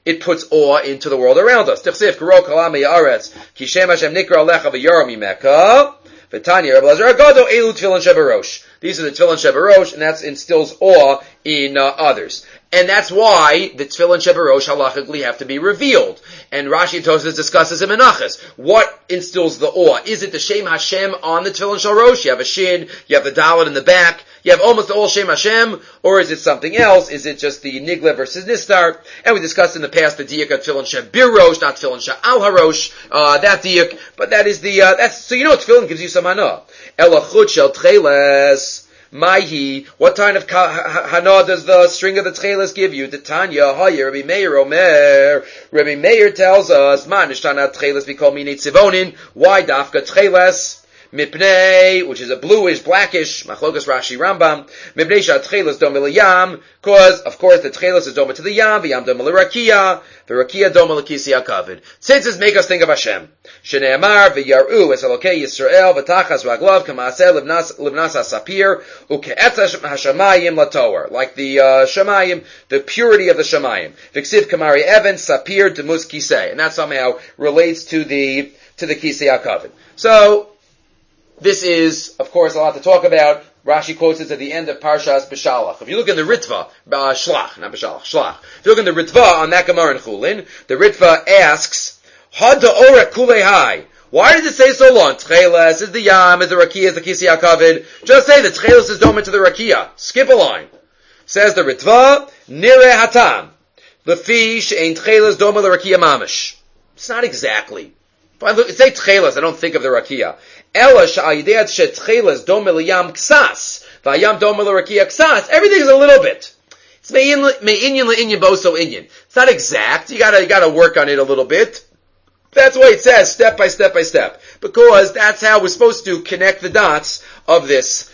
it puts awe into the world around us. Tichsif karo kalam ya'aretz ki shem Hashem nikra alecha v'yaram yimeka v'tanya Rabbi Elazar Agado elu tefillin shevarosh. These are the tefillin shevarosh, and that instills awe in others. And that's why the tefillin shevarosh halachically have to be revealed. And Rashi and Tosfos discusses in Menachos. What instills the awe? Is it the Shem Hashem on the tefillin shevarosh? You have a shin, you have the dalet in the back, you have almost all Shem Hashem, or is it something else? Is it just the Nigla versus Nistar? And we discussed in the past the diuk of tefillin shebirosh, not tefillin she'al harosh, that diuk. But that is the, so you know tefillin gives you some hana. Elachut shel tcheles. Maihi, what kind of hana does the string of the tcheles give you? The Tanya, Haya, Rabbi Meir Omer. Rabbi Meir tells us, Ma nishtana tcheles we call minei tzivonin. Why dafka tcheles? Mipnei, which is a bluish, blackish, machlokas Rashi Rambam. Mipnei sha tcheles doma l'yam, cause, of course, the tcheles is doma to the yam, v'yam doma l'rakia, the rakia doma l'kisi ha'kavod. Tzitzis make us think of Hashem. Shneamar v'yaru es Elokei Yisrael v'tachas raglav k'maaseh livnas ha'sapir u'ke'etz ha'shamayim latower. Like the shamayim, the purity of the shamayim. V'ksiv kamari even sapir demus kisei. And that somehow relates to the kisei ha'kavod. So, this is, of course, a lot to talk about. Rashi quotes it at the end of Parshas Beshalach. If you look in the Ritva, Shlach, not Beshalach, Shlach. If you look in the Ritva on that Gemara in Chulin, the Ritva asks, Had da'orek kulei hai. Why does it say so long? Tcheles is the Yam, is the Rakia, is the Kisi HaKavod. Just say that Tcheles is doma to the Rakia. Skip a line. Says the Ritva, Nire Hatam. Lefi she'ein Tcheles doma the Rakia mamish. It's not exactly. If I look, say Tcheles, I don't think of the Rakia. Ela sha'ayidei she'tcheles doma l'yam ksas, v'ayam doma l'rakia ksas. Everything is a little bit. It's me'inyan le'inyan boso inyan. It's not exact. You gotta work on it a little bit. That's why it says step by step by step. Because that's how we're supposed to connect the dots of this,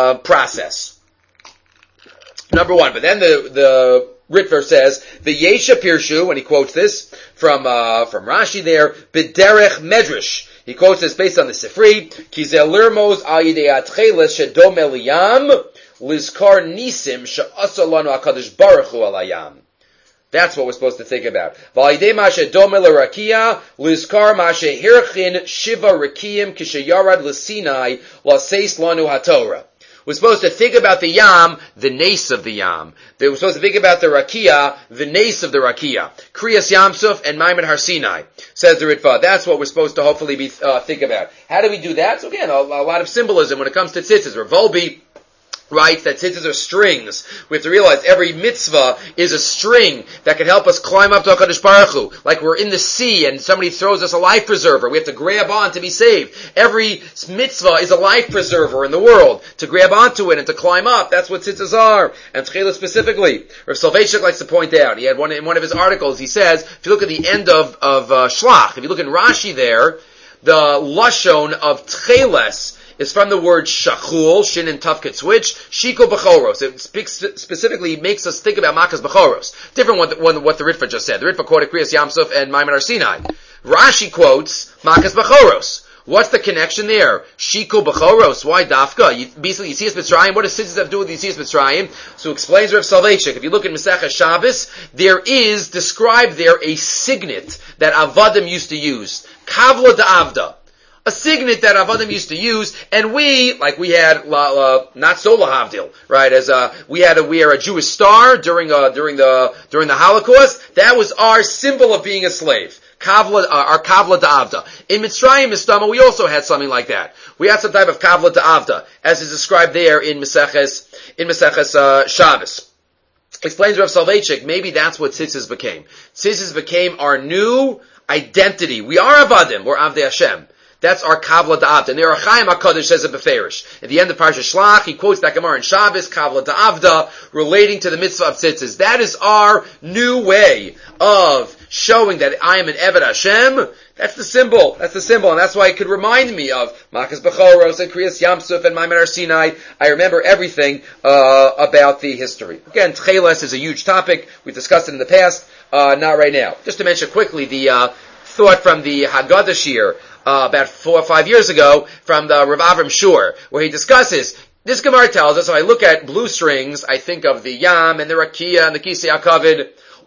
process. Number one. But then the Ritva says, V'yesha Pirshu, when he quotes this, from Rashi there, B'derech Medrash. He quotes this based on the Sifri, Kizel Lirmos al yidei atcheles shedom eliyam, lizkar nisim she'asa lanu HaKadosh Baruch Hu alayam. That's what we're supposed to think about. V'ayidei ma shedom elarakia, lizkar ma shehirchin shiva rakiyim kishayarad l'sinai laseis lanu haTorah. We're supposed to think about the Yam, the nace of the Yam. We're supposed to think about the Rakia, the nace of the Rakia. Kriyas Yamsuf and Maimon Har Sinai, says the Ritva. That's what we're supposed to hopefully think about. How do we do that? So again, a lot of symbolism when it comes to tzitzis. Volby writes that tzitzis are strings. We have to realize every mitzvah is a string that can help us climb up to HaKadosh Baruch Hu. Like we're in the sea and somebody throws us a life preserver. We have to grab on to be saved. Every mitzvah is a life preserver in the world. To grab onto it and to climb up, that's what tzitzis are. And tchelah specifically. Rav Soloveitchik likes to point out, he had in one of his articles, he says, if you look at the end of Shlach, if you look in Rashi there, the lashon of tcheles is from the word shachul, shin and tafket switch, shiko b'choros. It specifically makes us think about makas b'choros. Different what the Ritva just said. The Ritva quoted Kriyas Yamsuf and Maimon Har Sinai. Rashi quotes makas b'choros. What's the connection there? Shiko b'choros. Why dafka? Basically, Yitzias Mitzrayim. What does tzitzis have to do with Yitzias Mitzrayim? So explains Rav Soloveitchik. If you look at Masechah Shabbos, there is described there a signet that Avadim used to use. Kavla da'avda. A signet that Avadim used to use, and we had, not so lahavdil, right, we had to wear a Jewish star during the Holocaust. That was our symbol of being a slave. Our kavla da'avda. In Mitzrayim Mistama, we also had something like that. We had some type of kavla da'avda, as is described there in Maseches Shabbos. Explains Rav Soloveitchik, maybe that's what tzitzis became. Tzitzis became our new identity. We are Avadim, we're Avdei Hashem. That's our Kavla Da'avda. And the Arachaim HaKadosh says it beferish. At the end of Parashat Shlach, he quotes that Gemara in Shabbos, Kavla Da'avda, relating to the mitzvah of tzitzis. That is our new way of showing that I am an Eved Hashem. That's the symbol. And that's why it could remind me of Makas Bechoros and Kriyas Yamsuf and Maimon Har Sinai. I remember everything about the history. Again, Tcheles is a huge topic. We've discussed it in the past. Not right now. Just to mention quickly the thought from the Haggadah Shir, about 4 or 5 years ago, from the Rav Avram Shur, where he discusses, this Gemara tells us, if I look at blue strings, I think of the Yam and the Rakia and the Kisei HaKavod.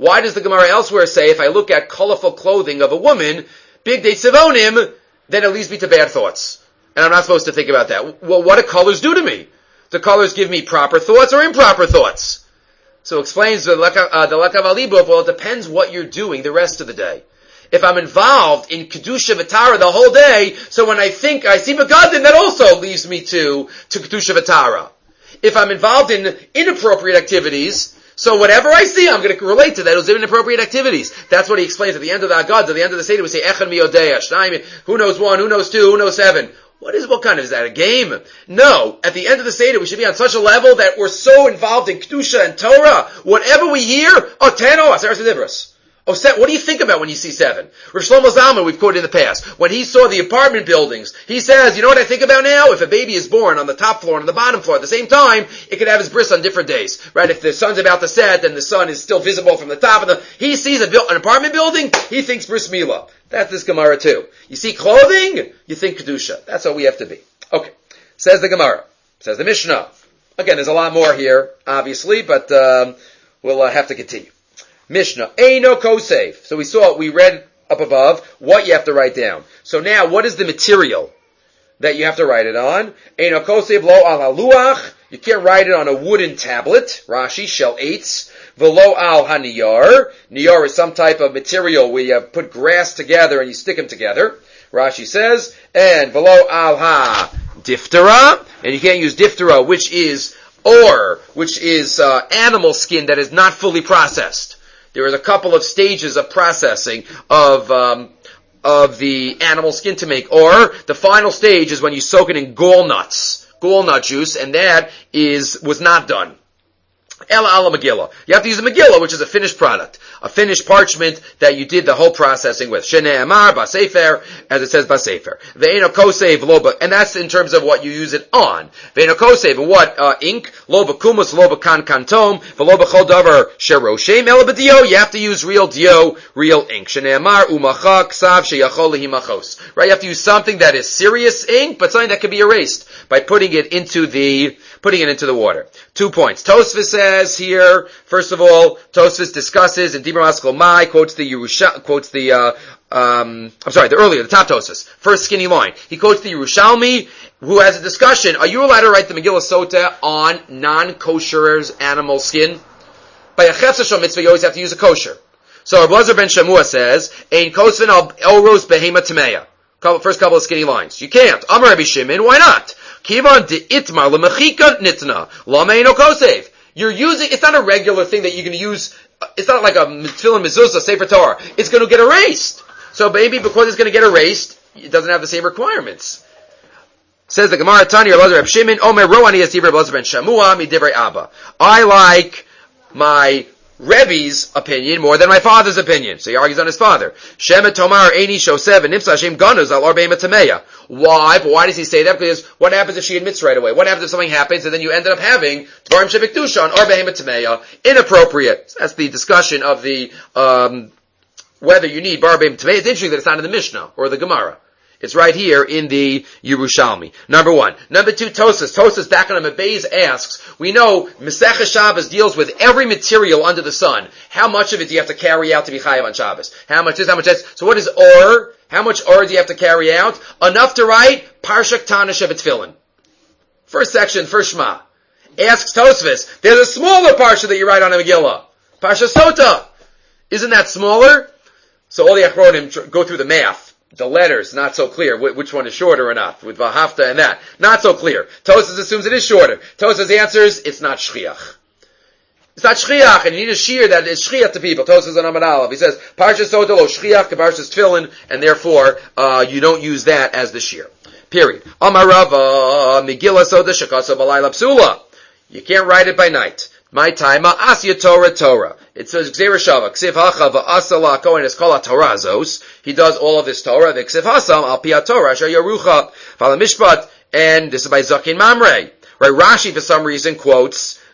Why does the Gemara elsewhere say if I look at colorful clothing of a woman, big day tzivonim, then it leads me to bad thoughts? And I'm not supposed to think about that. Well, what do colors do to me? Do colors give me proper thoughts or improper thoughts? So explains the Lakav Alibov, well, it depends what you're doing the rest of the day. If I'm involved in Kedusha V'Tara the whole day, so when I think I see Begadim, that also leads me to Kedusha V'Tara. If I'm involved in inappropriate activities, so whatever I see, I'm going to relate to that. Those inappropriate activities. That's what he explains at the end of the Agad. At the end of the Seder, we say, Echad Miyodeya, Shnayim, who knows 1, who knows 2, who knows 7. What kind of, is that a game? No. At the end of the Seder, we should be on such a level that we're so involved in Kedusha and Torah, whatever we hear, Aseres Adibros. What do you think about when you see 7? Rav Shlomo Zalman, we've quoted in the past, when he saw the apartment buildings, he says, you know what I think about now? If a baby is born on the top floor and on the bottom floor at the same time, it could have his bris on different days, right? If the sun's about to set, then the sun is still visible from the top, and he sees an apartment building, he thinks bris milah. That's this Gemara too. You see clothing, you think Kedusha. That's what we have to be. Okay. Says the Gemara. Says the Mishnah. Again, there's a lot more here, obviously, but we'll have to continue. Mishnah, Eino Kosev. So we read up above what you have to write down. So now, what is the material that you have to write it on? Eino Kosev lo al haluach. You can't write it on a wooden tablet. Rashi, shel eitz. Velo al haniyar. Niyar is some type of material where you put grass together and you stick them together. Rashi says, and velo al ha diftera. And you can't use diftera, which is animal skin that is not fully processed. There is a couple of stages of processing of the animal skin to make, or the final stage is when you soak it in gall nut juice, and that was not done. Ela ala Megillah. You have to use a Megillah, which is a finished product, a finished parchment that you did the whole processing with. Shenei Amar Basefer, as it says Basefer. Ve'eno kosev loba, and that's in terms of what you use it on. Ve'eno kosev, what ink? Loba kumus, loba kan kantom, ve'loba chol davar sheroshem ela b'dio. You have to use real dio, real ink. Shenei Amar umacha ksav sheyachol lehimachos. Right, you have to use something that is serious ink, but something that can be erased by putting it into the water. 2 points. Tosfos says here, first of all, Tosfos discusses in Dibur Maskal Mai, quotes the top Tosfos, first skinny line. He quotes the Yerushalmi, who has a discussion, are you allowed to write the Megillah Sota on non-kosher animal skin? By a Chefza Shom mitzvah, you always have to use a kosher. So Rabbi Elazar ben Shamua says, Ein kosvin al elros behema tameya. First couple of skinny lines. You can't. Amar Rabbi Shimon, why not? Kivan de itmar lemechika nitna lameino kosev. You're using, it's not a regular thing that you're going to use, it's not like a tefillin mezuzah, sefer Torah. It's going to get erased. So maybe because it's going to get erased, it doesn't have the same requirements. Says the Gemara, Tani, Rabbi Reb Shimon, Omer roani es divrei Elazar ben Shamua, mi divrei Abba. I like my Rebbe's opinion more than my father's opinion. So he argues on his father. Shemet Tomar Eini Shosev and Nimsa Hashem Ganuz al Arbeim Tameya. Why? But why does he say that? Because what happens if she admits right away? What happens if something happens and then you ended up having Dvarim Shevikdusha on Arbeim Tameya? Inappropriate. That's the discussion of the whether you need Barbeim Tameya. It's interesting that it's not in the Mishnah or the Gemara. It's right here in the Yerushalmi. Number 1. Number 2, Tosas. Tosas back on Beis asks, we know Masechah Shabbos deals with every material under the sun. How much of it do you have to carry out to be chayav on Shabbos? How much is, how much is? So what is or? How much or do you have to carry out? Enough to write Parsha Ktana Shevet Tefillin. First section, first Shema. Asks Tosfos, there's a smaller Parsha that you write on a Megillah. Parsha Sota. Isn't that smaller? So all the Achronim go through the math. The letters, not so clear. Which one is shorter or not? With Vahafta and that. Not so clear. Tosas assumes it is shorter. Tosas answers, it's not Shchiach. It's not Shchiach, and you need a shear that is Shchiach to people. Tosas on Amud Aleph. He says, Parsha Sota lo Shchiach, Parsha Tefillin, and therefore, you don't use that as the shear. Period. Amar Rava, Megillah Sota Shekasa Balayla Psula. You can't write it by night. My time, Asya Torah. It says, Gzeir Shava, Ksiv Hacha, V'asala, Kohen is called Torazos. He does all of this Torah, V'ksiv Hasam, Al Pia Torah, Asher Yerucha, Vala Mishpat, and this is by Zakin Mamre. Right, Rashi, for some reason, quotes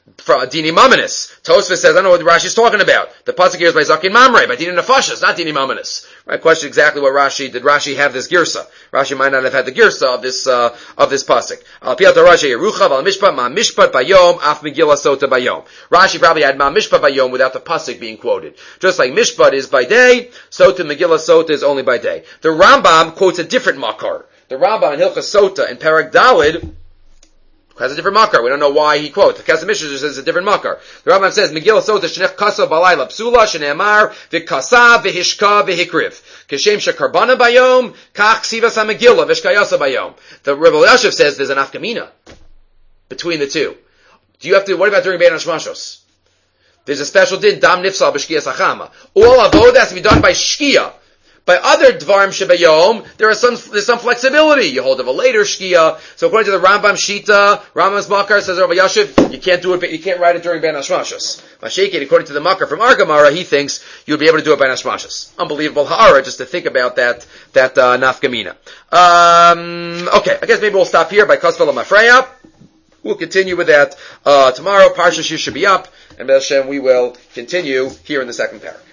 Dini Mamanis. Tosfos says, I don't know what Rashi is talking about. The pasuk here is by Zakin Mamre, by Dini Nefashas, not Dini Mamanis. Right? Question exactly what Rashi, did Rashi have this girsa? Rashi might not have had the girsa of this pasuk. Al Piata Rashi Yeruchav al Mishpat Ma Mishpat Bayom Af Megillah Sota Bayom. Rashi probably had Ma Mishpat Bayom without the pasuk being quoted. Just like Mishpat is by day, Sota Megillah Sota is only by day. The Rambam quotes a different makar. The Rambam in Hilchas Sota in Parak Dalid has a different makar. We don't know why he quotes. The Kesef Mishnah says it's a different makar. The Rambam says, Megillah Sota shenech kasa balayla psula shene'amar v'kasa v'hishka v'hikriv. Keshem shekarbana bayom kach sivas ha-megillah v'shkayasa bayom. The Rebbe Elyashiv says there's an afkamina between the two. What about during Bein HaShmashos? There's a special din, dam nifsal b'shkiyas achama. All avodah has to be done by shkia. By other dvarim shebayom, there's some flexibility. You hold of a later shkia. So according to the Rambam Shita, Rambam's Makar says Rabbi Yashiv, you can't do it, you can't write it during Ben Hashmashos. Mashaykin, according to the Makar from Argamara, he thinks you'll be able to do it by Hashmashos. Unbelievable ha'ara, just to think about that nafkamina. Okay, I guess maybe we'll stop here by Kosvel Mafreya. We'll continue with that tomorrow. Parsha Shir should be up, and Hashem we will continue here in the second parak.